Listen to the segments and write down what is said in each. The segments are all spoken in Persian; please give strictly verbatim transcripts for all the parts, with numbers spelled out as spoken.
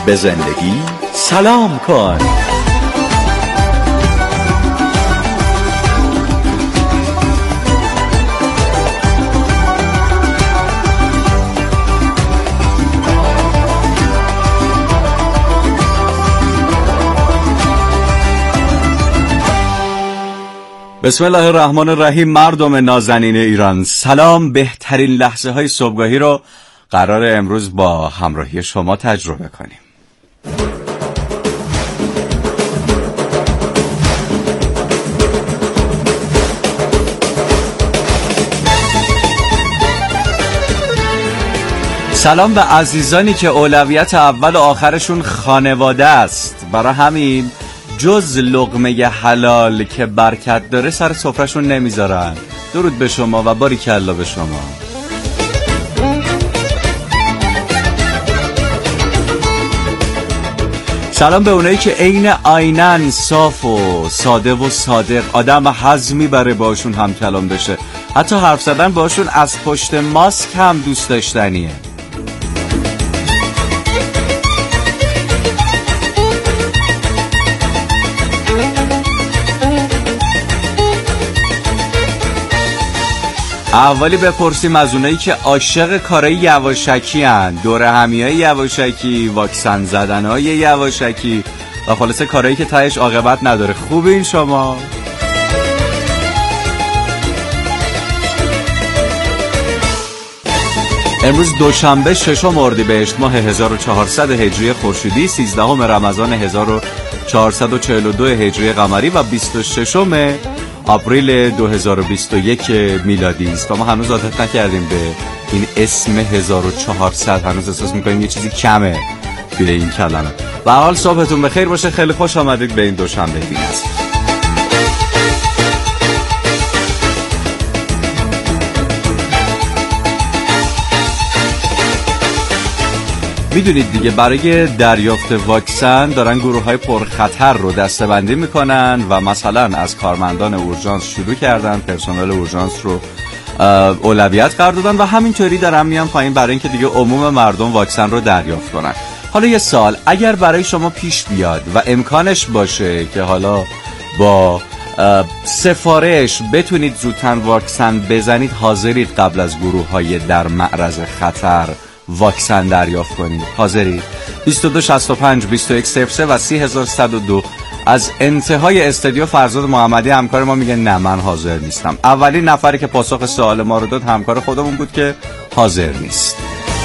به زندگی سلام کن. بسم الله الرحمن الرحیم. مردم نازنین ایران سلام. بهترین لحظه های صبحگاهی رو قرار امروز با همراهی شما تجربه کنیم. سلام به عزیزانی که اولویت اول و آخرشون خانواده است. برای همین جز لقمه حلال که برکت داره سر سفرهشون نمیذارن. درود به شما و باریکلا به شما. سلام به اونایی که عین عیناً صاف و ساده و صادق، آدم حزمی برای باشون هم کلام بشه، حتی حرف زدن باشون از پشت ماسک هم دوست داشتنیه. اولی بپرسیم از اونایی که عاشق کارهای یواشکی هن، دوره همیای یواشکی، واکسن زدنهای یواشکی و خلاصه کارهایی که تهش عاقبت نداره. خوبین شما؟ امروز دوشنبه ششم اردیبهشت ماه هزار و چهارصد هجری خورشیدی، سیزدهم رمضان هزار و چهارصد و چهل و دو هجری قمری و بیست و ششم آپریل دو هزار و بیست و یک میلادی است. و ما هنوز عادت نکردیم به این اسم هزار و چهارصد، هنوز احساس میکنیم یه چیزی کمه توی این کلمه. به هر حال صبحتون بخیر باشه. خیلی خوش آمدید به این دوشنبه دین است. میدونید دیگه برای دریافت واکسن دارن گروه‌های پرخطر رو دسته‌بندی میکنن و مثلا از کارمندان اورژانس شروع کردن، پرسنل اورژانس رو اولویت قرار دادن و همینطوری دارن میان پایین برای اینکه دیگه عموم مردم واکسن رو دریافت کنن. حالا یه سوال، اگر برای شما پیش بیاد و امکانش باشه که حالا با سفارش بتونید زودتر واکسن بزنید، حاضرید قبل از گروه‌های در معرض خطر واکسن دریافت کنید؟ حاضرید؟ بیست و دو شصت و پنج بیست و یک صفر سه و سی هزار و صد و دو. از انتهای استودیو فرزاد محمدی همکار ما میگه نه من حاضر نیستم. اولین نفری که پاسخ سوال ما رو داد همکار خودمون بود که حاضر نیست.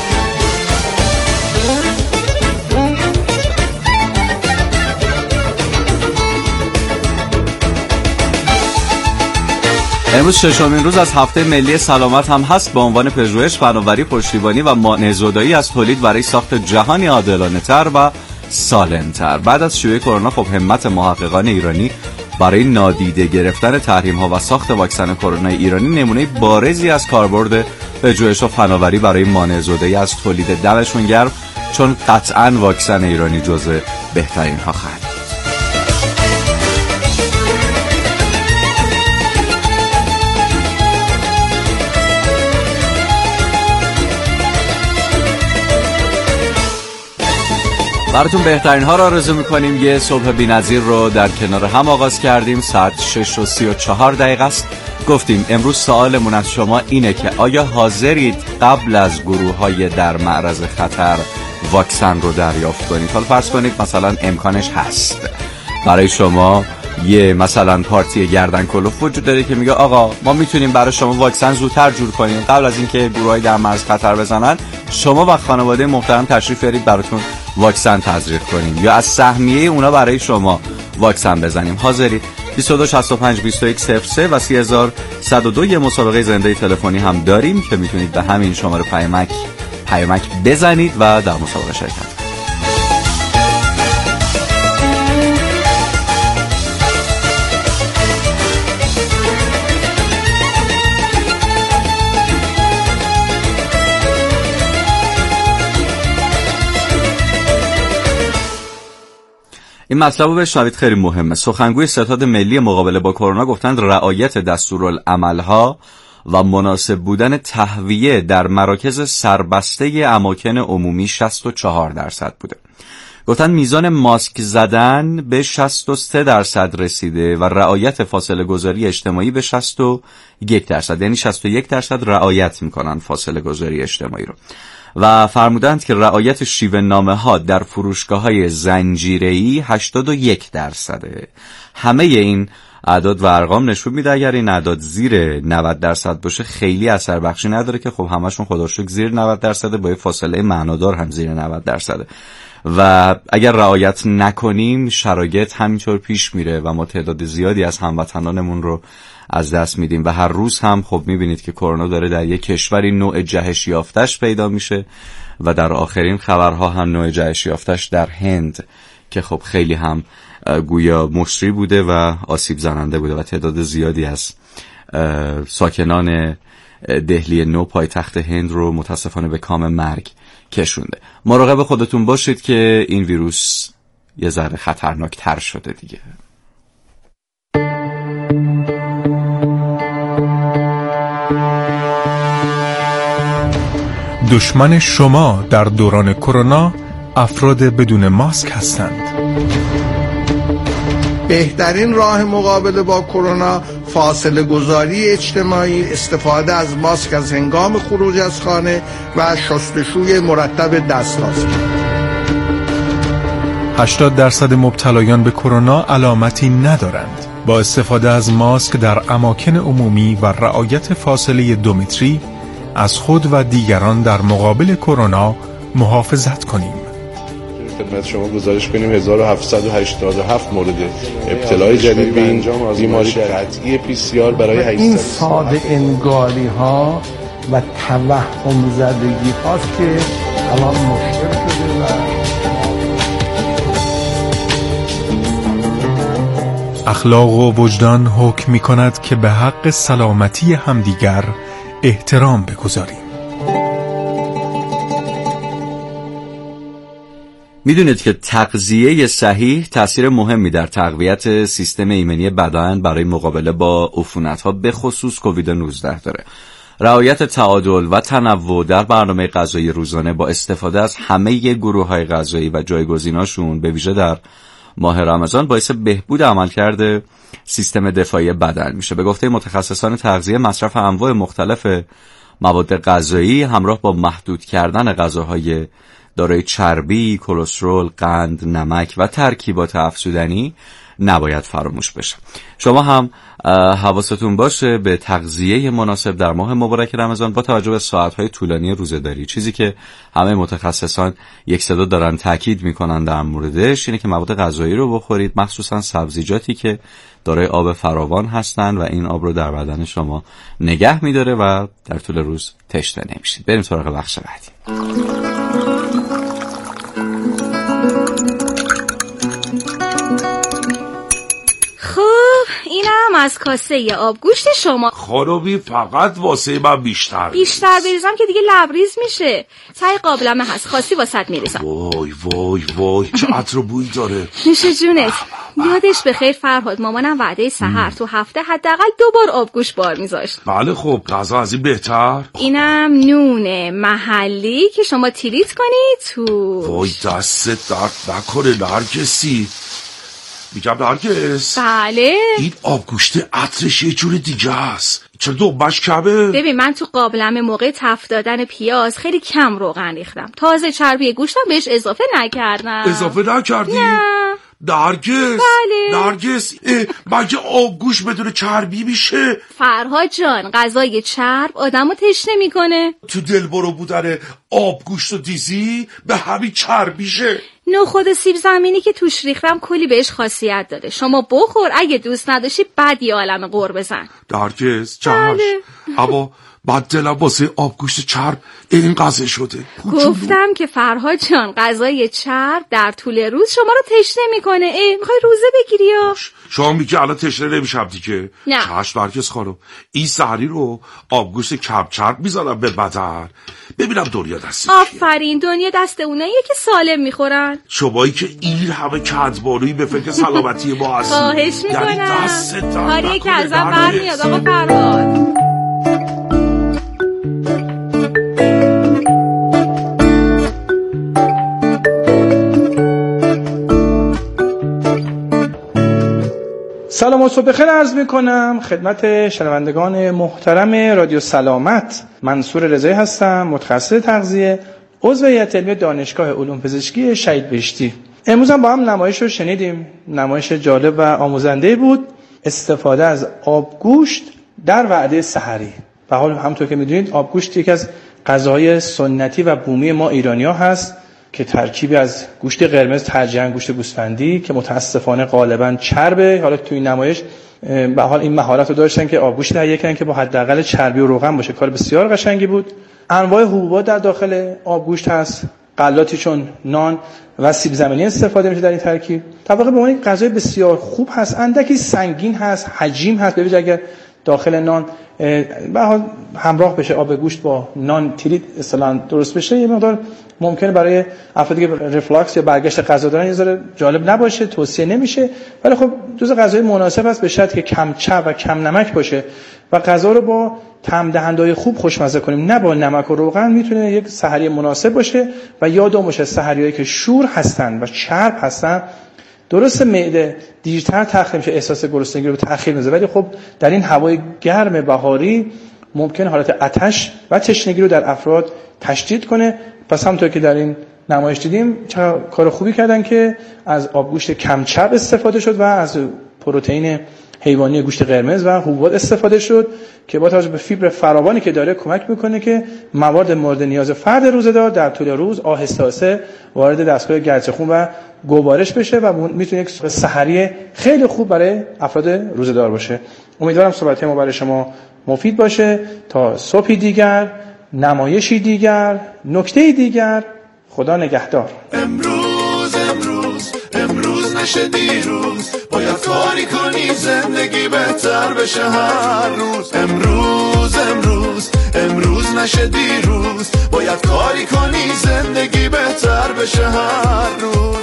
امروز ششمین روز از هفته ملی سلامت هم هست با عنوان پژوهش، فناوری، پشتیبانی و مانع‌زدایی از تولید برای ساخت جهانی عادلانه‌تر و سالم‌تر. بعد از شیوع کرونا خب همت محققان ایرانی برای نادیده گرفتن تحریم‌ها و ساخت واکسن کرونا ایرانی نمونه بارزی از کاربرد پژوهش و فناوری برای مانع‌زدایی از تولید دمشون گرم، چون قطعاً واکسن ایرانی جزو بهترین ها خواهد. براتون بهترین ها را آرزو میکنیم. یه صبح بی‌نظیر رو در کنار هم آغاز کردیم. ساعت شش و سی و چهار دقیقه است. گفتیم امروز سوالمون از شما اینه که آیا حاضرید قبل از گروه های در معرض خطر واکسن رو دریافت کنید؟ حالا فرض کنید مثلا امکانش هست برای شما. یه مثلا پارتی گردن کلوف وجود داره که میگه آقا ما میتونیم برای شما واکسن زودتر جور کنیم، قبل از اینکه گروهای در معرض خطر بزنن شما و خانواده محترم تشریف بیارید براتون واکسن تزریق کنیم یا از سهمیه اونا برای شما واکسن بزنیم. حاضرید؟ بیست و دو شصت و پنج بیست و یک صفر سه و سی هزار و صد و دو. یه مسابقه زنده تلفنی هم داریم که میتونید به همین شماره پیامک پیامک بزنید و در مسابقه شرکت کنید. این مطلب رو بشنوید، خیلی مهمه. سخنگوی ستاد ملی مقابله با کرونا گفتند رعایت دستورالعمل‌ها و مناسب بودن تهویه در مراکز سربسته اماکن عمومی شصت و چهار درصد بوده. گفتن میزان ماسک زدن به شصت و سه درصد رسیده و رعایت فاصله گذاری اجتماعی به شصت و یک درصد، یعنی شصت و یک درصد رعایت میکنن فاصله گذاری اجتماعی رو. و فرمودند که رعایت شیوه نامه ها در فروشگاه های زنجیره‌ای هشتاد و یک درصده. همه این اعداد و ارقام نشون میده اگر این اعداد زیر نود درصد باشه خیلی اثر بخشی نداره، که خب همشون خدا رو شکر زیر نود درصده، با فاصله معنادار هم زیر نود درصده. و اگر رعایت نکنیم شرایط همینطور پیش میره و ما تعداد زیادی از هموطنانمون رو از دست میدیم و هر روز هم خب میبینید که کرونا داره در یک کشوری نوع جهش یافتش پیدا میشه و در آخرین خبرها هم نوع جهش یافتش در هند که خب خیلی هم گویا مصری بوده و آسیب زننده بوده و تعداد زیادی از ساکنان دهلی نو پایتخت هند رو متاسفانه به کام مرگ کشونده. مراقب خودتون باشید که این ویروس یه ذره خطرناک تر شده دیگه. دشمن شما در دوران کرونا افراد بدون ماسک هستند. بهترین راه مقابله با کرونا فاصله گذاری اجتماعی، استفاده از ماسک از هنگام خروج از خانه و شستشوی مرتب دست است. هشتاد درصد مبتلایان به کرونا علامتی ندارند. با استفاده از ماسک در اماکن عمومی و رعایت فاصله دو متری از خود و دیگران در مقابل کرونا محافظت کنیم. خدمت شما گزارش کنیم هزار و هفتصد و هشتاد و هفت مورد ابتلای جدید به این بیماری قطعی پی سی آر برای هشتصد. این ساده انگاری ها و توهم زدگی هاست که الان مشکل شده و اخلاق و وجدان حکم می کند که به حق سلامتی همدیگر احترام بگذاریم. میدونید که تغذیه صحیح تأثیر مهمی در تقویت سیستم ایمنی بدن برای مقابله با عفونت‌ها به خصوص کووید نوزده داره. رعایت تعادل و تنوع در برنامه غذایی روزانه با استفاده از همه گروه‌های غذایی و جایگزیناشون به ویژه در ماه رمضان باعث بهبود عملکرد سیستم دفاعی بدن میشه. به گفته متخصصان تغذیه مصرف انواع مختلف مواد غذایی همراه با محدود کردن غذاهای دارای چربی، کلسترول، قند، نمک و ترکیبات افزودنی نباید فراموش بشه. شما هم حواستون باشه به تغذیه مناسب در ماه مبارک رمضان با توجه به ساعت‌های طولانی روزه‌داری. چیزی که همه متخصصان یک صدا دارن تاکید میکنن در موردش اینه که مواد غذایی رو بخورید، مخصوصا سبزیجاتی که دارای آب فراوان هستن و این آب رو در بدن شما نگه میداره و در طول روز تشنه نمیشید. بریم سراغ بخش بعدی. اینم از کاسه آبگوشت شما. خانومی فقط واسه من بیشتر بیشتر بریزم که دیگه لبریز میشه. تای قابلمه هست، خاصی واسط میریزم. وای وای وای چه عطر و بویی داره. نوش جونت. یادش بخیر فرهاد، مامانم وعده سحر تو هفته حداقل دو بار آبگوشت بار میذاشت. بله خب غذا از این بهتر. اینم نون محلی که شما تریت کنی تو. وای دستت درد نکنه نرگسی. میگم نرگس. بله. این آبگوشت عطرش یه جور دیگه است. چرا دنبش کمه؟ ببین من تو قابلمه موقع تفت دادن پیاز خیلی کم روغن ریختم. تازه چربی گوشتم بهش اضافه نکردم. اضافه نکردی؟ نه. نرگس. بله. نرگس مگه آبگوشت بدون چربی میشه؟ فرهاد جان غذای چرب آدمو تشنه میکنه. تو دلبرو بودن آبگوشت و دیزی به همین چربیشه. نخود سیب زمینی که توش ریختم کلی بهش خاصیت داره. شما بخور، اگه دوست نداشتی بعد یه عالمه قور بزن. نرگس چشم. بله. اما بعد دلم واسه آبگوشت چرب این قضیه شده. گفتم که فرهاد جان غذای چرب در طول روز شما رو تشنه میکنه. ای میخوای روزه بگیری یا؟ شما میگی الان تشنه نمیشم دیگه. نه. چشم نرگس خانم، این سحری رو آبگوشت کم چرب میذارم به بدن. ببینم دنیا دست آفرین، دنیا دست اوناییه که سالم میخورن. شمایی که این همه کدبانویی به فکر سلامتی ما هستی. خواهش میکنم. یعنی دست در کاریه که ازم برمیاد آقا فرهاد. با صبح بخیر عرض میکنم خدمت شنوندگان محترم رادیو سلامت. منصور رضایی هستم، متخصص تغذیه، عضو هیئت علمی دانشگاه علوم پزشکی شهید بهشتی. امروز هم با هم نمایش رو شنیدیم. نمایش جالب و آموزنده بود. استفاده از آبگوشت در وعده سحری. به حال همونطور که میدونید آبگوشت یکی از غذاهای سنتی و بومی ما ایرانی‌ها هست که ترکیبی از گوشت قرمز، ترجیحاً گوشت گوسفندی که متاسفانه غالباً چربه. حالا تو این نمایش به حال این مهارت رو داشتن که آبگوشت تهیه کنن که با حداقل چربی و روغن باشه. کار بسیار قشنگی بود. انواع حبوبات در داخل آبگوشت هست، غلاتی چون نان و سیب زمینی استفاده میشه در این ترکیب. در واقع به عنوان غذای بسیار خوب هست، اندکی سنگین هست، حجیم هست. ببینید اگر داخل نان به حال همراه بشه آب گوشت با نان تریت اصلا درست بشه، یه مقدار ممکنه برای افرادی که رفلاکس یا برگشت غذا دارن یه ذره جالب نباشه، توصیه نمیشه. ولی خب جزء غذای مناسب است به شرطی که کم چرب و کم نمک باشه و غذا رو با طعم دهنده‌های خوب خوشمزه کنیم، نه با نمک و روغن. میتونه یک سحری مناسب باشه و یادمون باشه سحریایی که شور هستن و چرب هستن درست معده دیرتر تخلیه میشه، احساس گرسنگی رو به تأخیر میذاره، ولی خب در این هوای گرم بهاری ممکن حالت آتش و تشنگی رو در افراد تشدید کنه. پس همونطور که در این نمایش دیدیم چه کار خوبی کردن که از آبگوشت کم چرب استفاده شد و از پروتئین حیوانی گوشت قرمز و حبوبات استفاده شد که با توجه به فیبر فراوانی که داره کمک میکنه که مواد مورد نیاز فرد روزه‌دار در طول روز آهسته آهسته وارد دستگاه گردش خون و گوارش بشه و میتونه یک سحری خیلی خوب برای افراد روزه‌دار باشه. امیدوارم صحبت ما برای شما مفید باشه. تا صبحی دیگر، نمایشی دیگر، نکته دیگر. خدا نگهدار. امروز امروز امروز نشه دیروز، باید کاری کنی زندگی بهتر بشه هر روز. امروز امروز امروز نشه دیروز، باید کاری کنی زندگی بهتر بشه هر روز.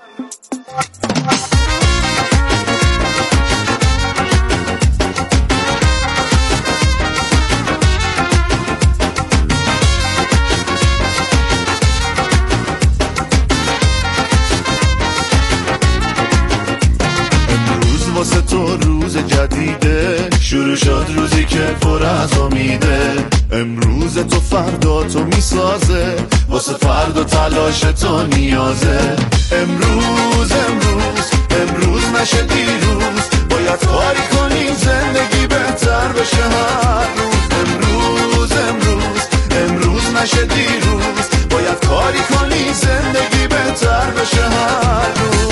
واسه تو روز جدیده، شروع شد روزی که پر از امیده. امروز تو فردا تو میسازه، واسه فردا تلاش تو نیازه. امروز امروز امروز نشه دیروز، باید کاری کنی زندگی بهتر بشه هر روز. امروز امروز امروز نشه دیروز، باید کاری کنی زندگی بهتر بشه هر روز.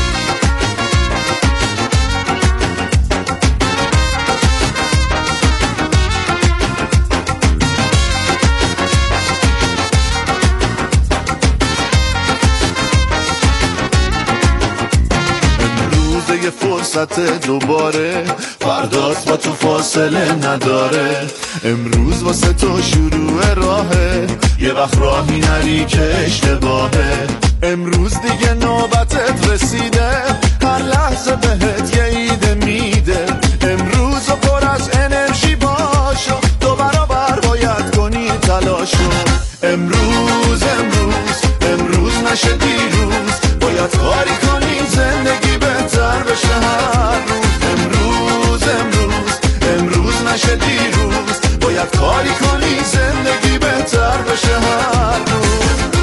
یه فرصت دوباره، فردات با تو فاصله نداره. امروز واسه تو شروع راهه، یه وقت راهی نری که اشتباهه. امروز دیگه نوبتت رسیده، هر لحظه بهت یه ایده میده. امروز پر از انرژی باشو، دو برابر باید کنی تلاشو. امروز امروز امروز نشه دیروز، باید کاری کنی زندگی بهتر بشه هر روز. امروز امروز امروز نشه دیروز، باید کاری کنی زندگی بهتر بشه هر روز.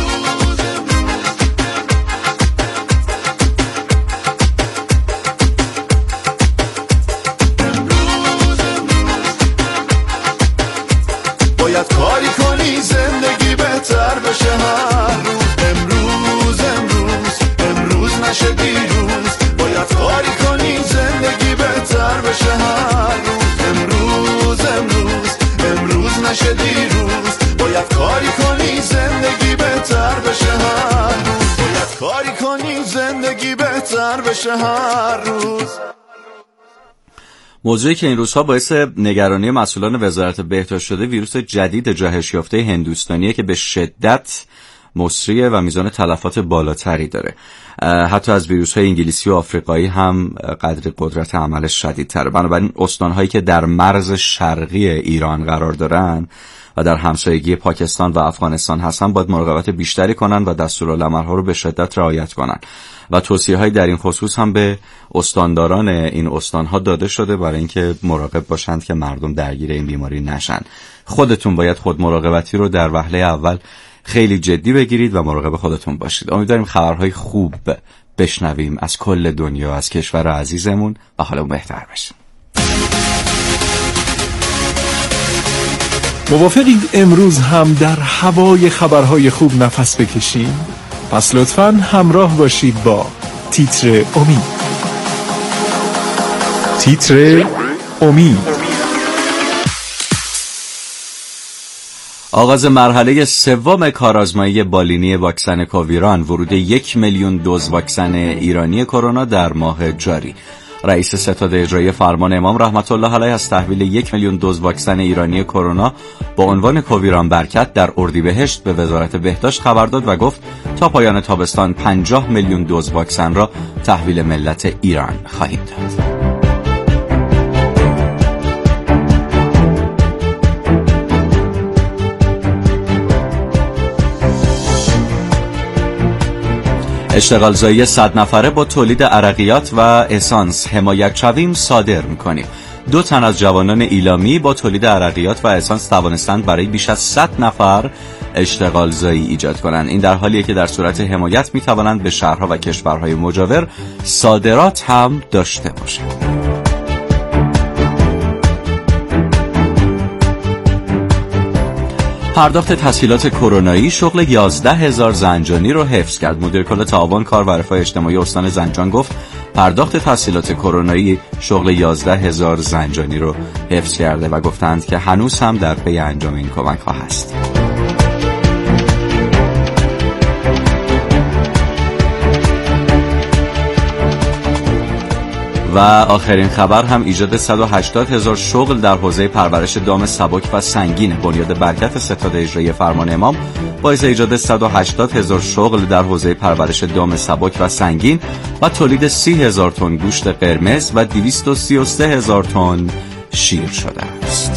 باید کاری کنی زندگی بهتر بشه هر روز. امروز امروز امروز نشه دیروز، باید کاری کنی زندگی بهتر بشه هر روز. امروز امروز امروز نشه دیروز، باید کاری کنی زندگی بهتر بشه هر روز. باید کاری کنی زندگی بهتر بشه هر روز. موضوعی که این روزها باعث نگرانی مسئولان وزارت بهداشت شده ویروس جدید جهش یافته هندوستانیه که به شدت مصریه و میزان تلفات بالاتری داره. حتی از ویروس‌های انگلیسی و آفریقایی هم قدر قدرت عملش شدیدتره. بنابراین استان‌هایی که در مرز شرقی ایران قرار دارن و در همسایگی پاکستان و افغانستان هستن باید مراقبت بیشتری کنن و دستورالعمل‌ها رو به شدت رعایت کنن. و توصیه‌های در این خصوص هم به استانداران این استان‌ها داده شده برای اینکه مراقب باشند که مردم درگیر این بیماری نشن. خودتون باید خود مراقبتی رو در وهله اول خیلی جدی بگیرید و مراقب خودتون باشید. امیدواریم خبرهای خوب بشنویم از کل دنیا، از کشور عزیزمون و حالمون بهتر بشه. موافقید امروز هم در هوای خبرهای خوب نفس بکشیم؟ پس لطفاً همراه باشید با تیتر امید. تیتر امید. آغاز مرحله سوم کارآزمایی بالینی واکسن کوویران، ورود یک میلیون دوز واکسن ایرانی کرونا در ماه جاری. رئیس ستاد اجرایی فرمان امام رحمت الله علیه از تحویل یک میلیون دوز واکسن ایرانی کرونا با عنوان کوویران برکت در اردیبهشت به وزارت بهداشت خبر داد و گفت تا پایان تابستان پنجاه میلیون دوز واکسن را تحویل ملت ایران خواهیم داد. اشتغالزایی صد نفره با تولید عرقیات و اسانس حمایت شویم صادر می‌کنیم. دو تن از جوانان ایلامی با تولید عرقیات و اسانس توانستند برای بیش از صد نفر اشتغالزایی ایجاد کنند. این در حالیه که در صورت حمایت می‌توانند به شهرها و کشورهای مجاور صادرات هم داشته باشند. پرداخت تسهیلات کرونایی شغل یازده هزار زنجانی رو حفظ کرد. مدیر کل تعاون کار و رفاه اجتماعی استان زنجان گفت پرداخت تسهیلات کرونایی شغل یازده هزار زنجانی رو حفظ کرده و گفتند که هنوز هم در پی انجام این کمک ها هست. و آخرین خبر هم ایجاد صد و هشتاد هزار شغل در حوزه پرورش دام سبک و سنگین. بنیاد برکت ستاد اجرایی فرمان امام باعث ایجاد صد و هشتاد هزار شغل در حوزه پرورش دام سبک و سنگین و تولید سی هزار تن گوشت قرمز و دویست و سی و سه هزار تن شیر شده است.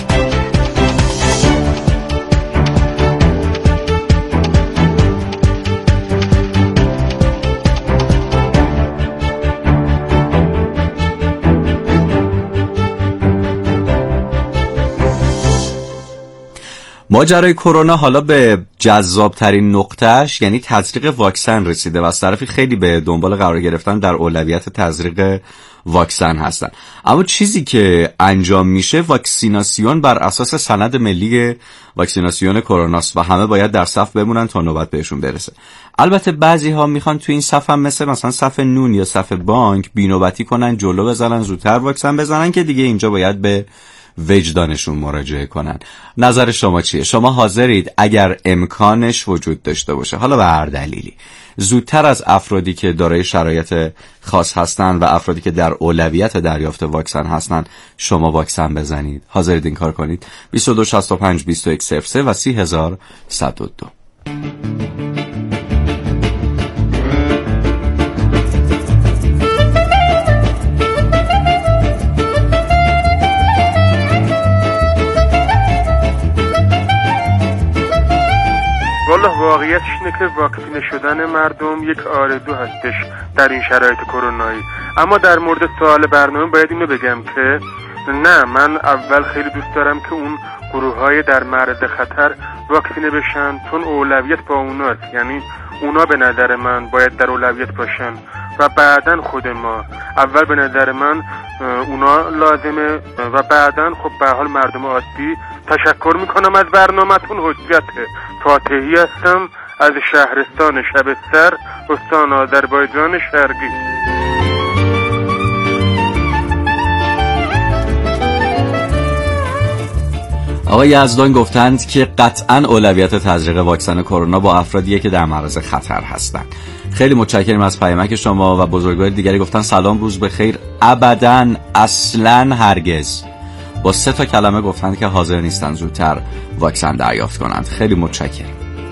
ماجرای کرونا حالا به جذابترین نقطهش یعنی تزریق واکسن رسیده و از طرفی خیلی به دنبال قرار گرفتن در اولویت تزریق واکسن هستن. اما چیزی که انجام میشه واکسیناسیون بر اساس سند ملی واکسیناسیون کروناست و همه باید در صف بمونن تا نوبت بهشون برسه. البته بعضی ها میخوان تو این صف هم مثل مثلا صف نون یا صف بانک بینوبتی کنن، جلو بزنن، زودتر واکسن بزنن که دیگه اینجا باید به وجدانشون مراجعه کنن. نظر شما چیه؟ شما حاضرید اگر امکانش وجود داشته باشه، حالا به هر دلیلی، زودتر از افرادی که دارای شرایط خاص هستن و افرادی که در اولویت دریافت واکسن هستن شما واکسن بزنید؟ حاضرید این کار کنید؟ بیست و دو شصت و پنج بیست و یک صفر سه و سی هزار و صد و دو. والله واقعیتش اینه که واکسینه شدن مردم یک آرزو هستش در این شرایط کرونایی. اما در مورد سوال برنامه باید اینو بگم که نه، من اول خیلی دوست دارم که اون گروه‌های در معرض خطر واکسینه بشن، چون اولویت با اوناست. یعنی اونا به نظر من باید در اولویت باشن و بعدن خود ما. اول به نظر من اونا لازمه و بعدن خب به حال مردم عادی. تشکر میکنم از برنامه‌تون. حجت فاتحی هستم از شهرستان شبستر، استان آذربایجان شرقی. آقای یزدان گفتند که قطعاً اولویت تزریق واکسن کرونا با افرادیه که در معرض خطر هستند. خیلی متشکرم از پیامک شما. و بزرگوار دیگری گفتن سلام، روز بخیر. ابداً، اصلاً، هرگز. با سه تا کلمه گفتند که حاضر نیستن زودتر واکسن دریافت کنند. خیلی متشکرم.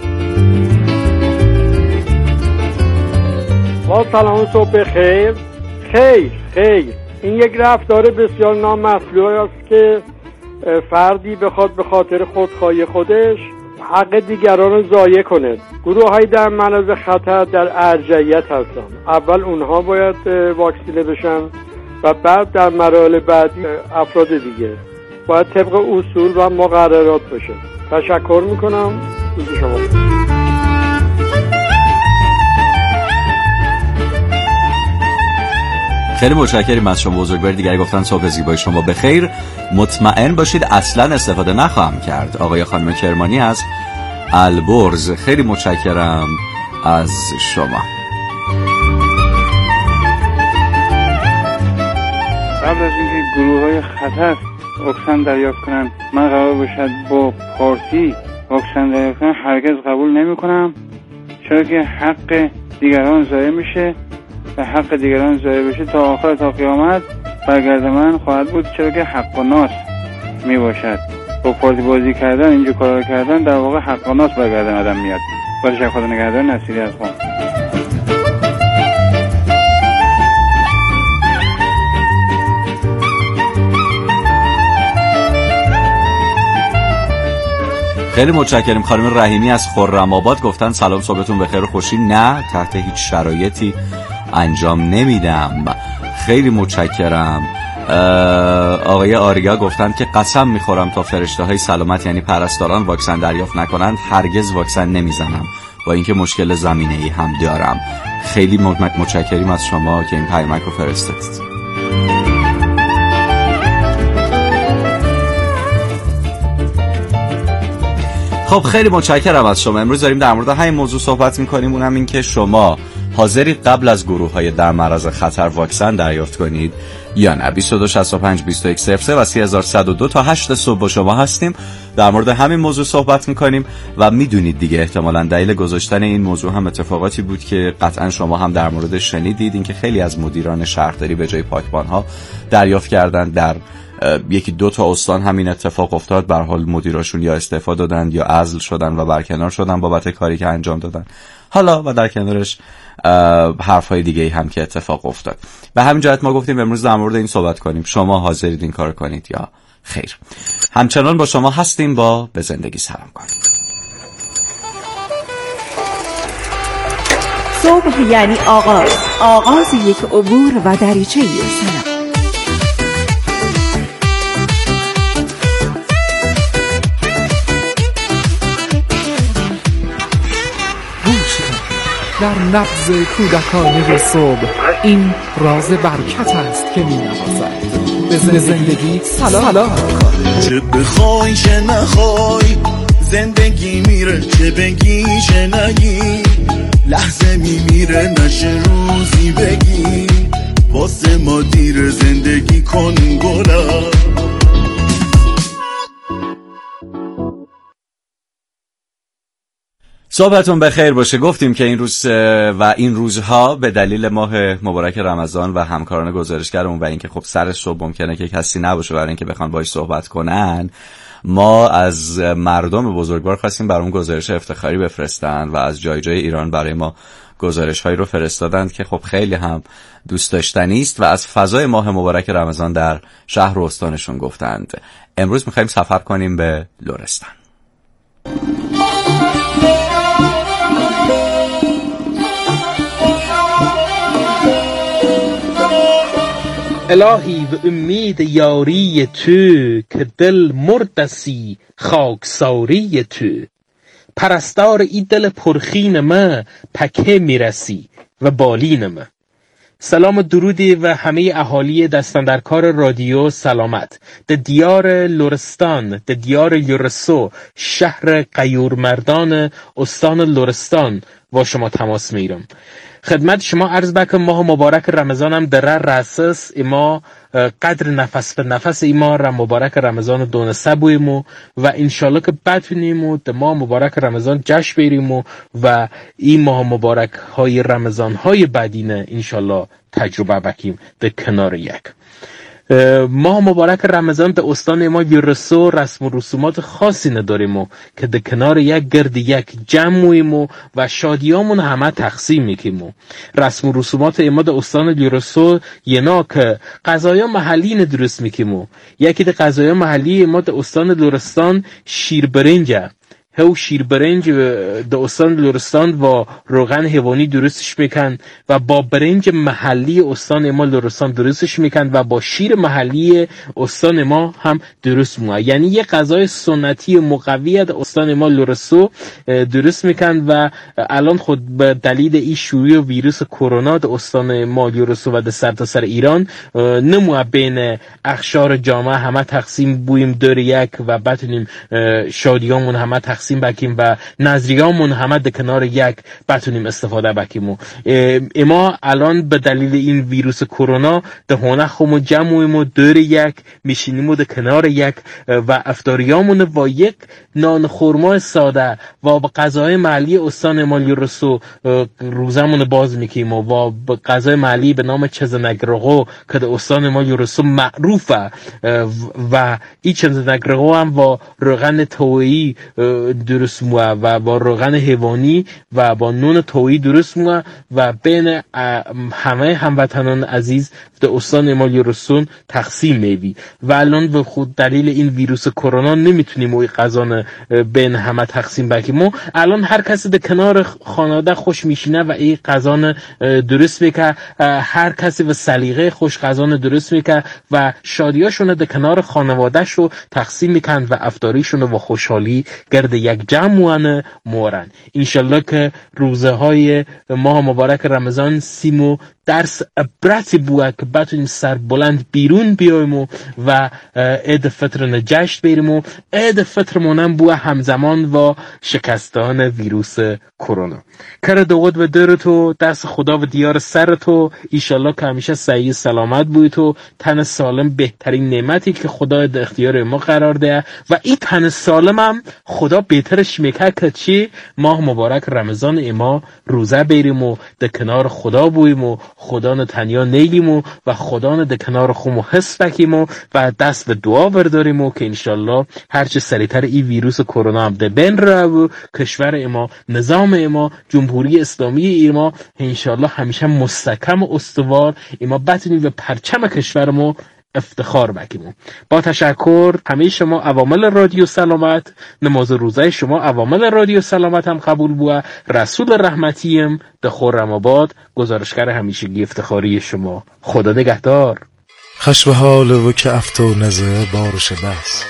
با سلام، صبح بخیر. خیر خیر این یک رفتار بسیار نامطلوب است که فردی بخواد به خاطر خودخواهی خودش حق دیگران رو ضایع کنه. گروه های در معرض خطر در ارجحیت هستن. اول اونها باید واکسینه بشن و بعد در مراحل بعدی افراد دیگه. باید طبق اصول و مقررات بشه. تشکر میکنم. روز شما خیلی متشکریم از شما بزرگوار. دیگری گفتن صبح زیبای شما بخیر. مطمئن باشید اصلا استفاده نخواهم کرد. آقای خانم کرمانی از البرز، خیلی متشکرم از شما. قبل از اینکه گروه های خطر واکسن دریافت کنن من قرار باشد با پارتی واکسن دریافت کنم، هرگز قبول نمی کنم، چرا که حق دیگران ضایع میشه و حق دیگران ضایع بشه تا آخر تا قیامت برگرد من خواهد بود، چرا که حق و ناس می باشد. با پارتی بازی کردن، اینجا کارا کردن، در واقع حق و ناس برگردن آدم میاد. با شکر نگهدار، نصیری از قم. خیلی متشکریم. خانم رحیمی از خرم‌آباد گفتن سلام، صبحتون بخیر و خوشی. نه، تحت هیچ شرایطی انجام نمیدم. خیلی متشکرم. آقای آریا گفتن که قسم میخورم تا فرشته های سلامت یعنی پرستاران واکسن دریافت نکنند هرگز واکسن نمیزنم، با اینکه مشکل زمینه ای هم دارم. خیلی متشکریم از شما که این پیامک رو فرستادید. خب خیلی متشکرم از شما. امروز داریم در مورد همین موضوع صحبت میکنیم، اونم این که شما حاضرید قبل از گروه های در معرض خطر واکسن دریافت کنید یا نه؟ بیست و دو شصت و پنج بیست و یک صفر سه و سه هزار و صد و دو تا هشت صبح با شما هستیم، در مورد همین موضوع صحبت میکنیم و میدونید دیگه احتمالاً دلیل گذاشتن این موضوع هم اتفاقاتی بود که قطعا شما هم در موردش شنیدید، اینکه خیلی از مدیران شهرداری به جای پاکبان ها دریافت کردن. در یکی دو تا استان همین اتفاق افتاد، به هر حال مدیراشون یا استعفا دادن یا عزل شدن و برکنار شدن بابت کاری که انجام دادن. حالا و در کنارش حرفای دیگه هم که اتفاق افتاد. به همین جهت ما گفتیم امروز در مورد این صحبت کنیم. شما حاضرید این کار کنید یا خیر؟ همچنان با شما هستیم با به زندگی سلام کنیم. صبح یعنی آغاز، آغاز یک عبور و دریچه سلام. در نبض کودکانه صبح این راز برکت است که می نوازد. به زندگی سلام, سلام. چه بخوای چه نخوای زندگی میره، چه بگی چه نگی لحظه میمیره، نشه روزی بگی واسه ما دیر، زندگی کن گلم. صحبتون بخیر باشه. گفتیم که این روز و این روزها به دلیل ماه مبارک رمضان و همکاران گزارشگرمون و اینکه خب سر صبح ممکنه که کسی نباشه برای اینکه بخوان باهاش صحبت کنن، ما از مردم بزرگوار خواستیم برام گزارش افتخاری بفرستن و از جای جای ایران برای ما گزارش‌هایی رو فرستادند که خب خیلی هم دوست داشتنی است و از فضای ماه مبارک رمضان در شهر و استانشون گفتند. امروز می‌خوایم سفر کنیم به لرستان. الهی و امید یاری تو که دل مردسی خاکساری تو، پرستار ای دل پرخین ما پکه میرسی و بالین ما. سلام و درودی و همه اهالی دستاندرکار رادیو سلامت در دیار لرستان، در دیار یورسو، شهر قیورمردان استان لرستان با شما تماس میگیرم. خدمت شما عرض بکنم ماه مبارک رمضان هم در رأسس اما قدر نفس به نفس ایما را مبارک رمضان دونسته بویمو و انشالله که بتونیمو در ماه مبارک رمضان جشن بیریمو و این ماه مبارک های رمضان های بعدینه انشالله تجربه بکیم در کنار یک. ماه مبارک رمضان در استان ما یورسو رسم و رسومات خاصی نداریم که در کنار یک گرد یک جمعیم و شادیامون همه تقسیم میکیم. رسم و رسومات ما در استان یورسو ینا که غذایا محلی ندرست میکیم. یکی در غذایا محلی ما در استان لرستان شیر برنجه، هو شیر برنج در استان لرستان و روغن حیوانی درستش میکن و با برنج محلی استان ما لرستان درستش میکن و با شیر محلی استان ما هم درست میکنن. یعنی یه غذای سنتی مقوی در استان ما لرستو درست میکن و الان خود به دلیل این شیوع ویروس کرونا در استان ما لرستو و در سرتاسر ایران نمو بین اقشار جامعه همه تقسیم بویم دور یک و بتونیم شادیامون همه تقسیم بکیم و نظریامون همه در کنار یک بتونیم استفاده بکیم. و اما الان به دلیل این ویروس کرونا در هونه خمو جمعیم و دور یک میشینیم و در کنار یک و افطاریامون با یک نان خرما ساده و با غذای محلی استان ما لرستو روزمون باز میکیم و با غذای محلی به نام چزنگرغو که در استان ما لرستو معروفه و این چزنگرغو هم با روغن طبیعی درست موه و با روغن حیوانی و با نون طبیعی درست موه و بین همه هموطنان عزیز در استان ما لرستو تقسیم میوی و الان به خود دلیل این ویروس کرونا نمیتونیم اوی غذا بین همه تقسیم بکیم. ما الان هر کسی در کنار خانواده خوش میشینه و این غذا درست میکنه، هر کسی و سلیقه خوش غذا درست میکنه و شادیاشون در کنار خانوادهش رو تقسیم میکن و افطاریشون رو با خوشحالی گرد یک جمع مورن. انشالله که روزه های ماه مبارک رمضان سیمو درس عبرتی بوده که بتونیم سر بلند بیرون بیایم و عید فطر نجشت بریم و عید فطر مونم بوده همزمان و شکستان ویروس کرونا. کار دوود و در تو دست خدا و دیار سر تو ایشالله که همیشه سعی سلامت بوی تو تن سالم بهترین نعمتی که خدا در اختیار ما قرار ده و این تن سالم هم خدا بهترش میکه که چی ماه مبارک رمضان اما روزه بریم و در کنار خدا بویم و خدا نه تنیا نیلیم و و خدا نه در کنار خودمو حس بکیم و و دست به دعا برداریم و که انشالله هرچه سریعتر این ویروس کرونا هم ده بین رو کشور ما نظام ما جمهوری اسلامی ایران انشالله همیشه مستحکم و استوار اما بتونیم به پرچم کشورمو افتخار بکیم. با تشکر همه شما عوامل رادیو سلامت، نماز روزه شما عوامل رادیو سلامت هم قبول بوده. رسول رحمتیم ده خرم آباد گزارشگر همیشگی افتخاری شما. خدا نگهدار. خشب حال و که افتو نزه بارش بس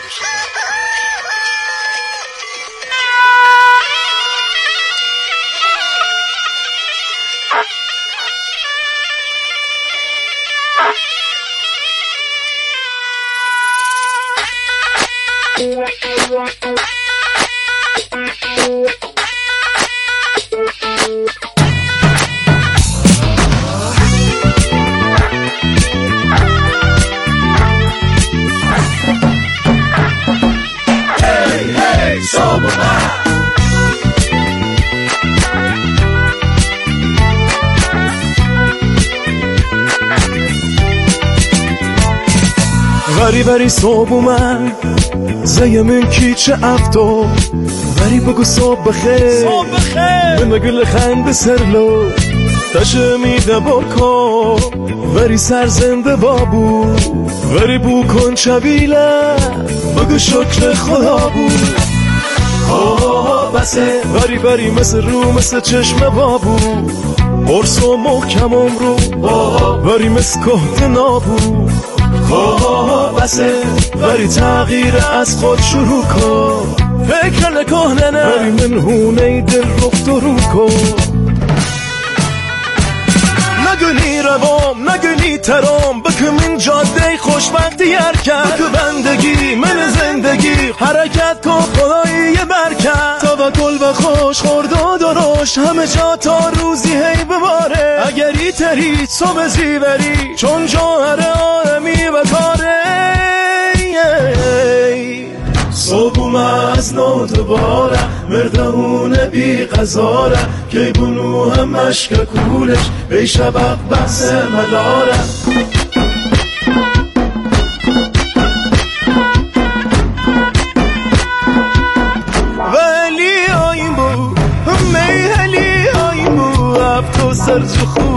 وری وری صبح اومد زیمون کی چه افتو وری بگو صبح بخیر من مگل خند سرلو تشه میده بکن وری سر زنده بابو وری بو کن چویله بگو شکر خدا بود آه بسه وری وری مثل رو مثل چشم بابو قرص و محکمم رو وری مثل کهت نابو آه بسه وری تغییر از خود شروع کن فکر نکنه نه وری من هونه دل رفت و رو کن نگنی روام نگنی ترام بکم این جاده خوشبختی حرکت بکم بندگی من زندگی حرکت کن خدایی یه برکت توکل و خوش خورد و درشت همه جا تا روزی هی بباره اگری تری صبح زیوری چون جوهر آدمی و کاره صبح از نو دوباره مردهونه بی قزاره که بونو هم مشک کولش بی شبق بحث مداره ولی آیم بو می هلی آیم بو اب تو سر جو